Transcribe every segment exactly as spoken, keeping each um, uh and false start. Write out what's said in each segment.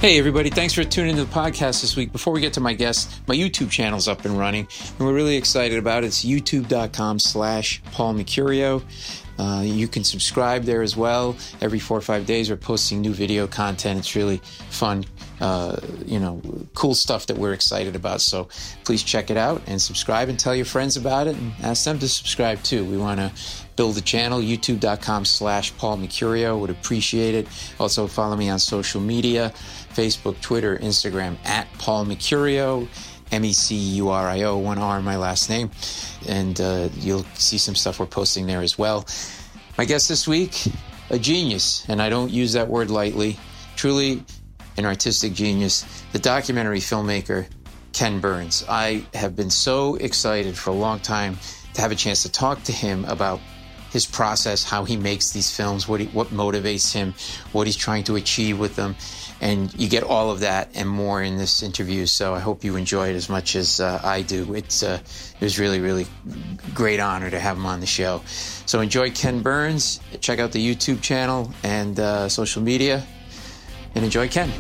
Hey, everybody. Thanks for tuning into the podcast this week. Before we get to my guest, my YouTube channel's up and running, and we're really excited about it. It's youtube.com slash Paul Mercurio. Uh, you can subscribe there as well. Every four or five days, we're posting new video content. It's really fun, uh, you know, cool stuff that we're excited about. So please check it out and subscribe and tell your friends about it and ask them to subscribe too. We want to build a channel, youtube.com slash Paul Mercurio. Would appreciate it. Also follow me on social media, Facebook, Twitter, Instagram, at Paul Mercurio. M E C U R I O, one R in my last name. And uh, you'll see some stuff we're posting there as well. My guest this week, a genius, and I don't use that word lightly, truly an artistic genius, the documentary filmmaker, Ken Burns. I have been so excited for a long time to have a chance to talk to him about his process, how he makes these films, what he, what motivates him, what he's trying to achieve with them. And you get all of that and more in this interview. So I hope you enjoy it as much as uh, I do. It's uh, it was really, really great honor to have him on the show. So enjoy Ken Burns. Check out the YouTube channel and uh, social media. And enjoy Ken.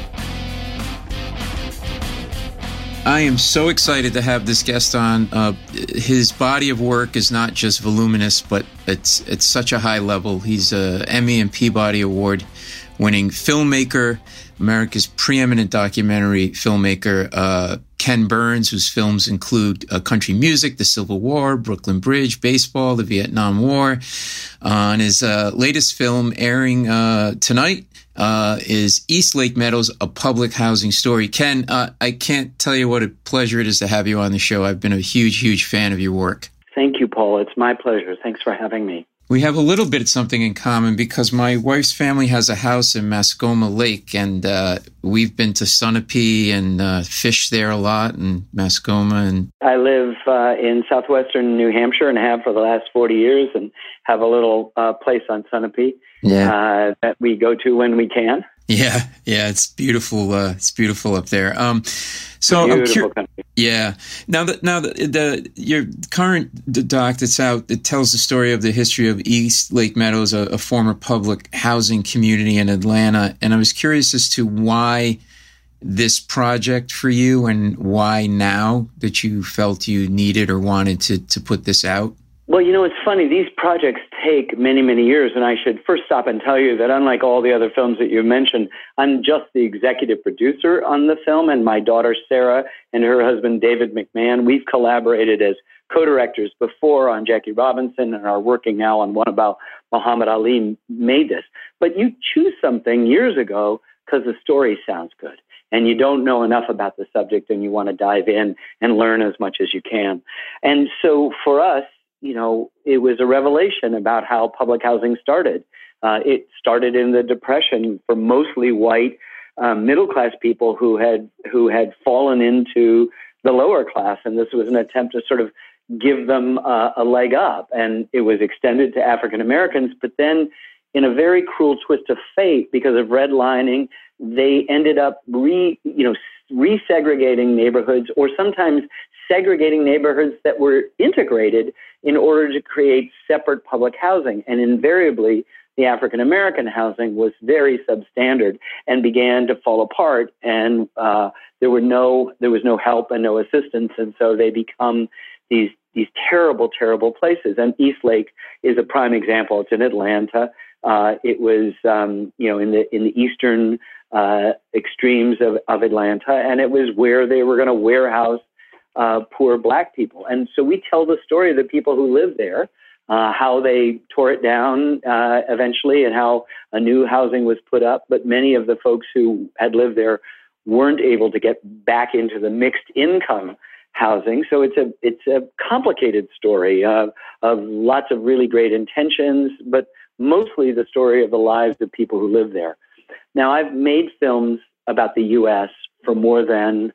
I am so excited to have this guest on. Uh, his body of work is not just voluminous, but it's it's such a high level. He's a Emmy and Peabody Award winning filmmaker, America's preeminent documentary filmmaker, uh, Ken Burns, whose films include uh, country music, the Civil War, Brooklyn Bridge, baseball, the Vietnam War. Uh, and his uh, latest film airing uh, tonight uh, is East Lake Meadows, A Public Housing Story. Ken, uh, I can't tell you what a pleasure it is to have you on the show. I've been a huge, huge fan of your work. Thank you, Paul. It's my pleasure. Thanks for having me. We have a little bit of something in common because my wife's family has a house in Mascoma Lake, and uh, we've been to Sunapee and uh, fished there a lot in Mascoma. And I live uh, in southwestern New Hampshire and have for the last forty years, and have a little uh, place on Sunapee yeah. uh, that we go to when we can. Yeah, yeah, it's beautiful. Uh, it's beautiful up there. Um, so beautiful I'm curious. Yeah. Now that now the, the your current doc that's out, it tells the story of the history of East Lake Meadows, a, a former public housing community in Atlanta. And I was curious as to why this project for you, and why now that you felt you needed or wanted to to put this out. Well, you know, it's funny. These projects take many, many years, and I should first stop and tell you that unlike all the other films that you mentioned, I'm just the executive producer on the film, and my daughter, Sarah, and her husband, David McMahon, we've collaborated as co-directors before on Jackie Robinson and are working now on one about Muhammad Ali made this. But you choose something years ago because the story sounds good, and you don't know enough about the subject, and you want to dive in and learn as much as you can. And so for us, you know, it was a revelation about how public housing started. Uh, it started in the Depression for mostly white um, middle-class people who had who had fallen into the lower class, and this was an attempt to sort of give them uh, a leg up. And it was extended to African Americans, but then in a very cruel twist of fate, because of redlining, they ended up re, you know, resegregating neighborhoods, or sometimes segregating neighborhoods that were integrated in order to create separate public housing. And invariably, the African-American housing was very substandard and began to fall apart. And uh, there were no, there was no help and no assistance. And so they become these, these terrible, terrible places. And East Lake is a prime example. It's in Atlanta. Uh, it was, um, you know, in the, in the eastern uh, extremes of, of Atlanta. And it was where they were going to warehouse Uh, poor black people. And so we tell the story of the people who live there, uh, how they tore it down uh, eventually, and how a new housing was put up. But many of the folks who had lived there weren't able to get back into the mixed income housing. So it's a it's a complicated story uh, of lots of really great intentions, but mostly the story of the lives of people who live there. Now, I've made films about the U S for more than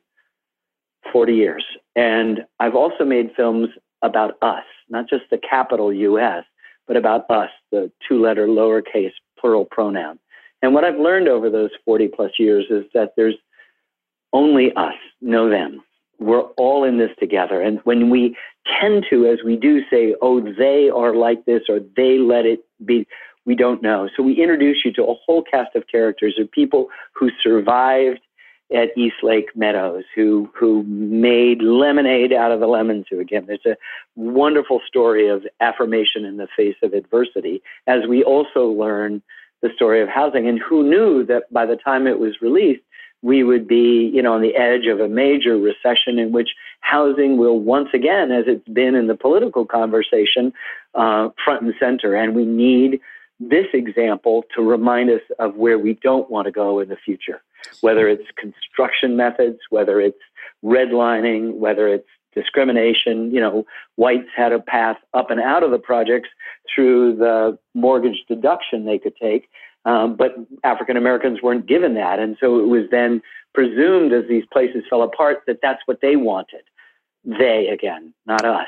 forty years. And I've also made films about us, not just the capital U S, but about us, the two-letter lowercase plural pronoun. And what I've learned over those forty plus years is that there's only us, no them. We're all in this together. And when we tend to, as we do, say, oh, they are like this, or they let it be, we don't know. So we introduce you to a whole cast of characters of people who survived at Eastlake Meadows, who who made lemonade out of the lemons. Who, again, there's a wonderful story of affirmation in the face of adversity, as we also learn the story of housing. And who knew that by the time it was released, we would be, you know, on the edge of a major recession in which housing will once again, as it's been in the political conversation, uh, front and center. And we need this example to remind us of where we don't want to go in the future, whether it's construction methods, whether it's redlining, whether it's discrimination. You know, whites had a path up and out of the projects through the mortgage deduction they could take, um, but African Americans weren't given that. And so it was then presumed, as these places fell apart, that that's what they wanted. They, again, not us.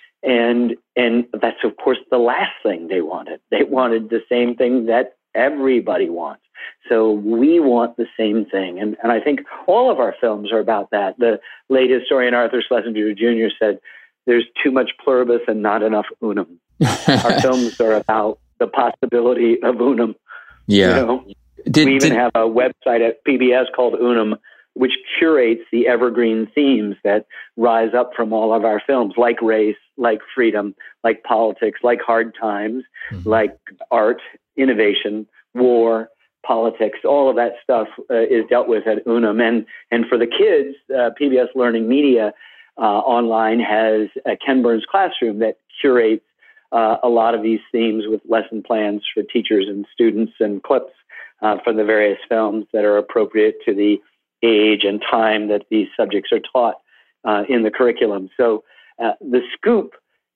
And and that's, of course, the last thing they wanted. They wanted the same thing that everybody wants. So we want the same thing. And, and I think all of our films are about that. The late historian Arthur Schlesinger Junior said, there's too much pluribus and not enough unum. Our films are about the possibility of unum. Yeah. You know? Did, we even did, have a website at P B S called Unum, which curates the evergreen themes that rise up from all of our films, like race, like freedom, like politics, like hard times, mm-hmm. like art, innovation, war, politics. All of that stuff uh, is dealt with at Unum. And, and for the kids, uh, P B S Learning Media uh, online has a Ken Burns Classroom that curates uh, a lot of these themes with lesson plans for teachers and students and clips uh, from the various films that are appropriate to the age and time that these subjects are taught uh, in the curriculum. So uh, the scoop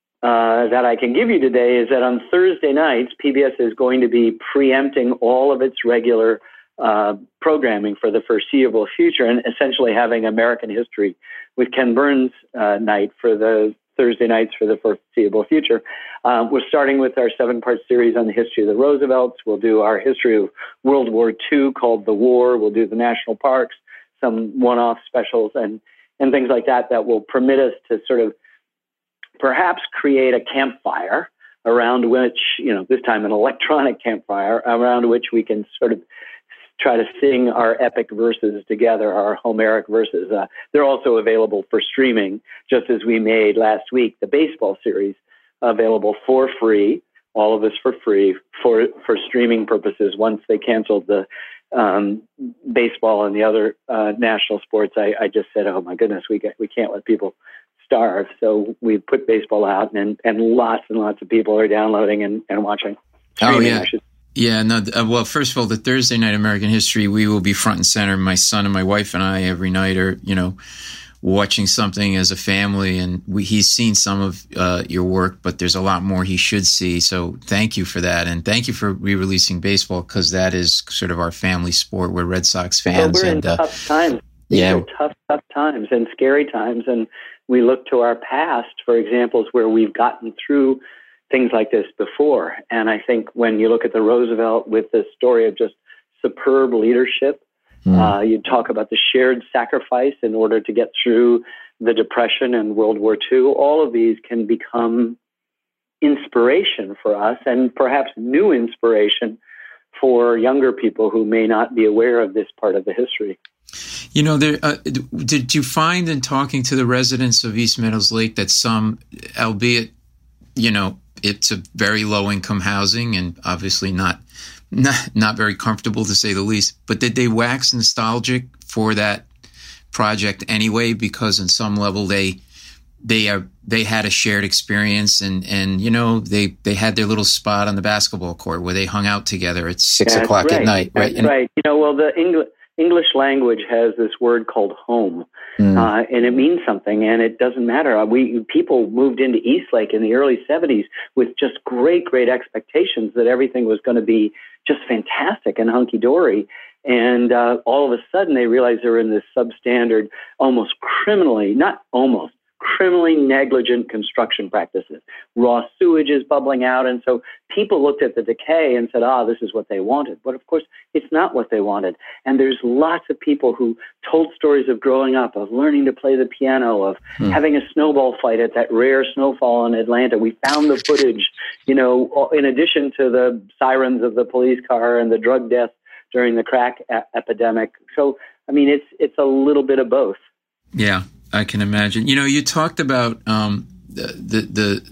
uh, that I can give you today is that on Thursday nights, P B S is going to be preempting all of its regular uh, programming for the foreseeable future and essentially having American history with Ken Burns uh, night for the Thursday nights for the foreseeable future. Uh, we're starting with our seven-part series on the history of the Roosevelts. We'll do our history of World War Two called The War. We'll do the national parks, some one-off specials and, and things like that that will permit us to sort of perhaps create a campfire around which, you know, this time an electronic campfire around which we can sort of try to sing our epic verses together, our Homeric verses. Uh, they're also available for streaming, just as we made last week the baseball series available for free, all of us for free, for, for streaming purposes once they canceled the um, baseball and the other uh, national sports. I, I just said, oh my goodness, we get, we can't let people starve. So we put baseball out, and, and lots and lots of people are downloading and, and watching. Oh, yeah. Yeah, no. Uh, well, first of all, the Thursday night American History, we will be front and center. My son and my wife and I every night are, you know, watching something as a family, and we, he's seen some of uh, your work, but there's a lot more he should see. So thank you for that, and thank you for re-releasing baseball, because that is sort of our family sport. We're Red Sox fans. Well, we're and, in uh, tough times. These yeah, are tough, tough times and scary times, and we look to our past for examples where we've gotten through things like this before. And I think when you look at the Roosevelt with the story of just superb leadership, mm. uh, you talk about the shared sacrifice in order to get through the Depression and World War Two. All of these can become inspiration for us, and perhaps new inspiration for younger people who may not be aware of this part of the history. You know, there, uh, did you find in talking to the residents of East Meadows Lake that some, albeit, you know, it's a very low-income housing and obviously not, not not very comfortable to say the least, but did they wax nostalgic for that project anyway? Because on some level they they are they had a shared experience, and, and you know they, they had their little spot on the basketball court where they hung out together at six That's o'clock right. at night. That's right, and, right. You know, well, the English English language has this word called home, mm. uh, and it means something, and it doesn't matter. We people moved into Eastlake in the early seventies with just great, great expectations that everything was going to be just fantastic and hunky-dory, and uh, all of a sudden they realized they were in this substandard, almost criminally, not almost, criminally negligent construction practices. Raw sewage is bubbling out. And so people looked at the decay and said, ah, this is what they wanted. But of course, it's not what they wanted. And there's lots of people who told stories of growing up, of learning to play the piano, of hmm. having a snowball fight at that rare snowfall in Atlanta. We found the footage, you know, in addition to the sirens of the police car and the drug deaths during the crack a- epidemic. So, I mean, it's it's a little bit of both. Yeah, I can imagine. You know, you talked about um, the, the, the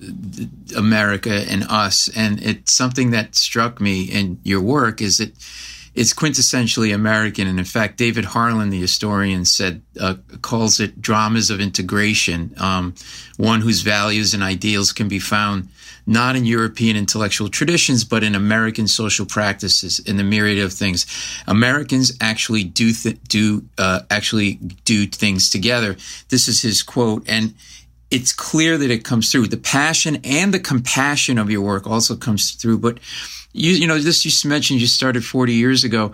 the America and us, and it's something that struck me in your work is that it's quintessentially American. And in fact, David Harlan, the historian, said uh, calls it dramas of integration, um, one whose values and ideals can be found not in European intellectual traditions, but in American social practices, in the myriad of things. Americans actually do th- do uh, actually do things together. This is his quote, and it's clear that it comes through. The passion and the compassion of your work also comes through. But you, you know, this you mentioned you started forty years ago.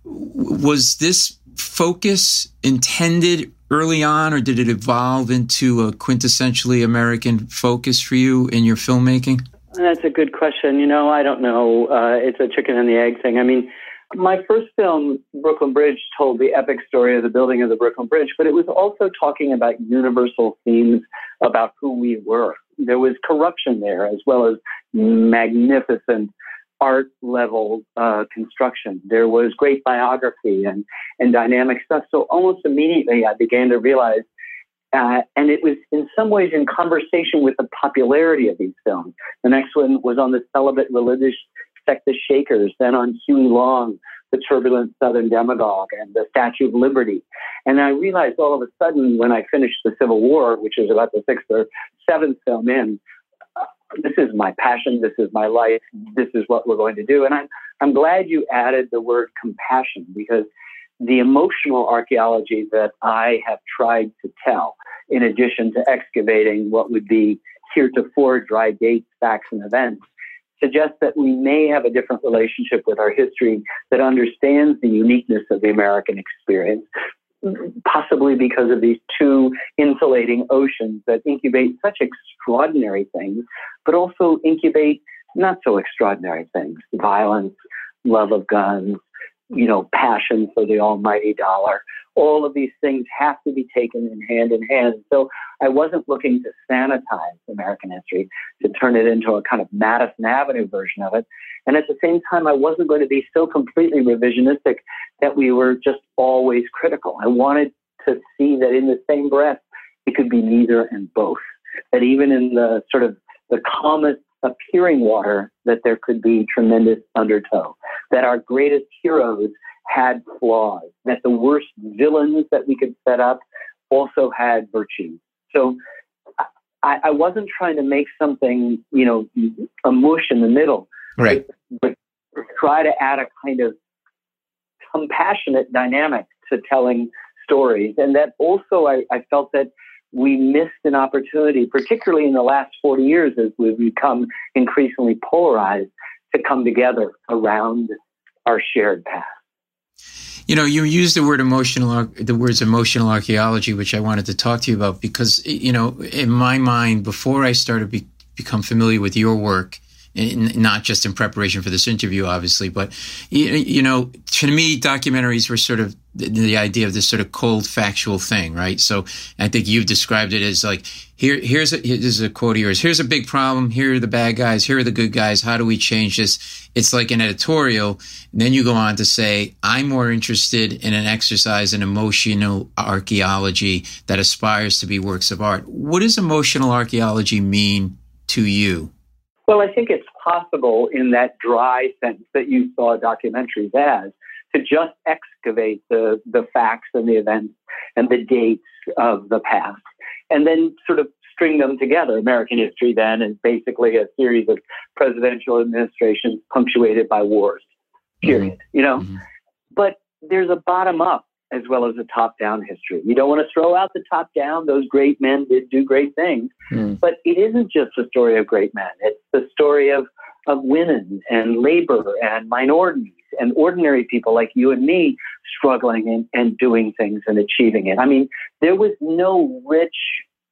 Was this focus intended early on, or did it evolve into a quintessentially American focus for you in your filmmaking? That's a good question. You know, I don't know. Uh, it's a chicken and the egg thing. I mean, my first film, Brooklyn Bridge, told the epic story of the building of the Brooklyn Bridge, but it was also talking about universal themes about who we were. There was corruption there, as well as magnificent art level uh, construction. There was great biography and, and dynamic stuff. So almost immediately I began to realize, uh, and it was in some ways in conversation with the popularity of these films. The next one was on the celibate religious sect, the Shakers, then on Huey Long, the turbulent Southern demagogue, and the Statue of Liberty. And I realized all of a sudden when I finished the Civil War, which is about the sixth or seventh film in, this is my passion, this is my life, this is what we're going to do. And I'm, I'm glad you added the word compassion, because the emotional archaeology that I have tried to tell, in addition to excavating what would be heretofore dry dates, facts, and events, suggests that we may have a different relationship with our history that understands the uniqueness of the American experience, possibly because of these two insulating oceans that incubate such extraordinary things, but also incubate not so extraordinary things: violence, love of guns, you know, passion for the almighty dollar. All of these things have to be taken in hand in hand. So I wasn't looking to sanitize American history, to turn it into a kind of Madison Avenue version of it. And at the same time, I wasn't going to be so completely revisionistic that we were just always critical. I wanted to see that in the same breath, it could be neither and both. That even in the sort of the calmest appearing water, that there could be tremendous undertow. That our greatest heroes had flaws. That the worst villains that we could set up also had virtues. So I, I wasn't trying to make something, you know, a mush in the middle. Right. But, but try to add a kind of compassionate dynamic to telling stories. And that also I, I felt that we missed an opportunity, particularly in the last forty years as we've become increasingly polarized, to come together around our shared past. You know, you used the word emotional, the words emotional archaeology, which I wanted to talk to you about because, you know, in my mind, before I started to be, become familiar with your work, in, not just in preparation for this interview, obviously, but, you, you know, to me, documentaries were sort of the, the idea of this sort of cold factual thing, right? So I think you've described it as like, here, here's a, here's a quote of yours. Here's a big problem. Here are the bad guys. Here are the good guys. How do we change this? It's like an editorial. And then you go on to say, I'm more interested in an exercise in emotional archaeology that aspires to be works of art. What does emotional archaeology mean to you? Well, I think it's possible in that dry sense that you saw documentaries as, to just excavate the, the facts and the events and the dates of the past, and then sort of string them together. American history then is basically a series of presidential administrations punctuated by wars, period, mm-hmm. you know? Mm-hmm. But there's a bottom-up as well as a top-down history. You don't want to throw out the top-down. Those great men did do great things. Mm. But it isn't just the story of great men. It's the story of, of women and labor and minorities and ordinary people like you and me struggling and, and doing things and achieving it. I mean, there was no rich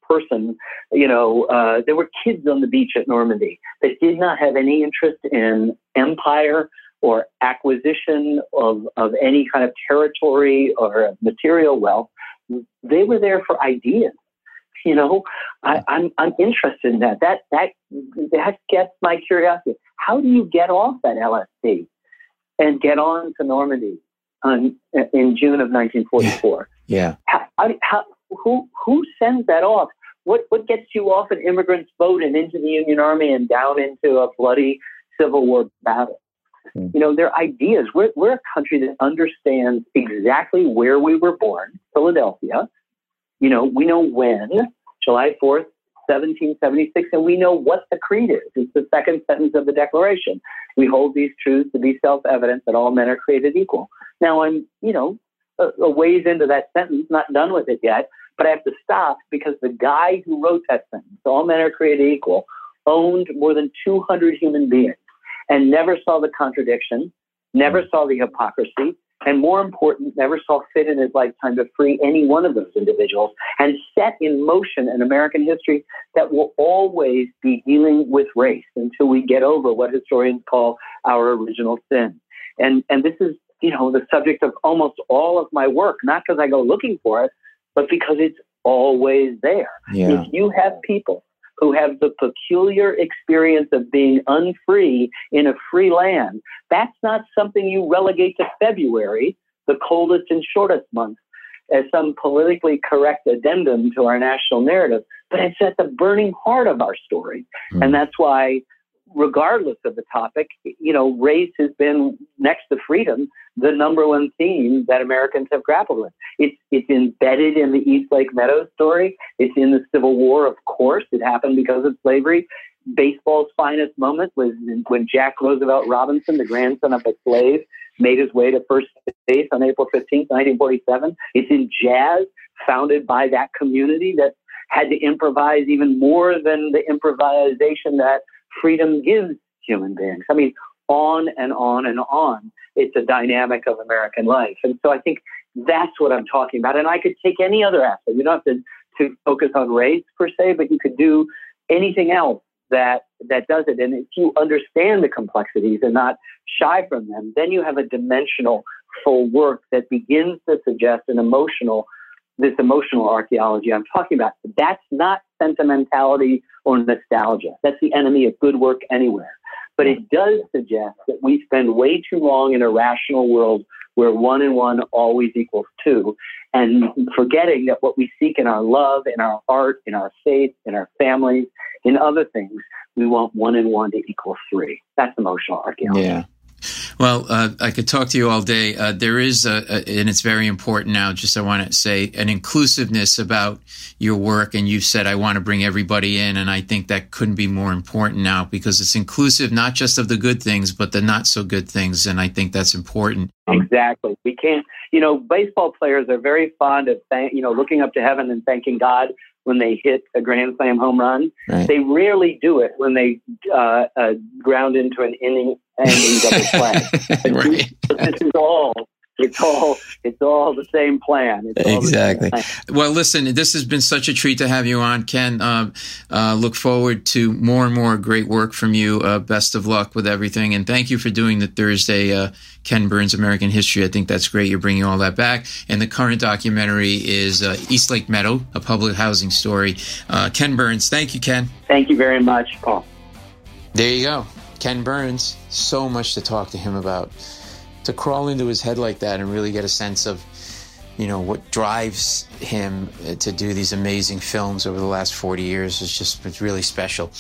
person. You know, uh, there were kids on the beach at Normandy that did not have any interest in empire or acquisition of, of any kind of territory or material wealth. They were there for ideas. You know, I, I'm I'm interested in that. That that that gets my curiosity. How do you get off that L S D and get on to Normandy on, in June of nineteen forty-four? Yeah. How, how, who who sends that off? What what gets you off an immigrant's boat and into the Union Army and down into a bloody Civil War battle? Mm. You know, they're ideas. We're we're a country that understands exactly where we were born, Philadelphia. You know, we know when, July fourth, seventeen seventy-six, and we know what the creed is. It's the second sentence of the Declaration. We hold these truths to be self-evident that all men are created equal. Now, I'm, you know, a, a ways into that sentence, not done with it yet, but I have to stop because the guy who wrote that sentence, all men are created equal, owned more than two hundred human beings and never saw the contradiction, never saw the hypocrisy, and more important, never saw fit in his lifetime to free any one of those individuals, and set in motion an American history that will always be dealing with race until we get over what historians call our original sin. And and this is, you know, the subject of almost all of my work, not because I go looking for it, but because it's always there. Yeah. If you have people who have the peculiar experience of being unfree in a free land, that's not something you relegate to February, the coldest and shortest month, as some politically correct addendum to our national narrative, but it's at the burning heart of our story. Mm. And that's why, regardless of the topic, you know, race has been, next to freedom, the number one theme that Americans have grappled with. It's it's embedded in the East Lake Meadows story. It's in the Civil War, of course. It happened because of slavery. Baseball's finest moment was when Jack Roosevelt Robinson, the grandson of a slave, made his way to first base on April fifteenth, nineteen forty-seven. It's in jazz, founded by that community that had to improvise even more than the improvisation that freedom gives human beings. I mean, on and on and on. It's a dynamic of American life. And so I think that's what I'm talking about. And I could take any other aspect. You don't have to, to focus on race per se, but you could do anything else that that does it. And if you understand the complexities and not shy from them, then you have a dimensional full work that begins to suggest an emotional, this emotional archaeology I'm talking about. That's not sentimentality or nostalgia. That's the enemy of good work anywhere. But it does suggest that we spend way too long in a rational world where one and one always equals two, and forgetting that what we seek in our love, in our art, in our faith, in our families, in other things, we want one and one to equal three. That's emotional archaeology. Yeah. Well, uh, I could talk to you all day. Uh, there is, a, a, and it's very important now, just I want to say, an inclusiveness about your work. And you've said, I want to bring everybody in. And I think that couldn't be more important now because it's inclusive, not just of the good things, but the not so good things. And I think that's important. Exactly. We can't, you know, baseball players are very fond of, thank, you know, looking up to heaven and thanking God when they hit a Grand Slam home run. Right. They rarely do it when they uh, uh, ground into an inning ending double play. Right. This is all. It's all. It's all the same plan. It's all exactly. The same plan. Well, listen. This has been such a treat to have you on, Ken. Uh, uh, look forward to more and more great work from you. Uh, best of luck with everything, and thank you for doing the Thursday uh, Ken Burns American History. I think that's great. You're bringing all that back. And the current documentary is uh, East Lake Meadow, a public housing story. Uh, Ken Burns. Thank you, Ken. Thank you very much, Paul. There you go, Ken Burns. So much to talk to him about. To crawl into his head like that and really get a sense of, you know, what drives him to do these amazing films over the last forty years is just it's really special.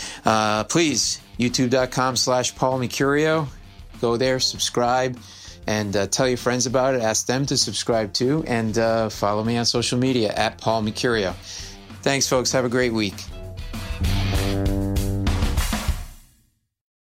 Uh, please, youtube.com slash Paul Mercurio. Go there, subscribe, and uh, tell your friends about it. Ask them to subscribe too, and uh, follow me on social media at Paul Mercurio. Thanks, folks. Have a great week.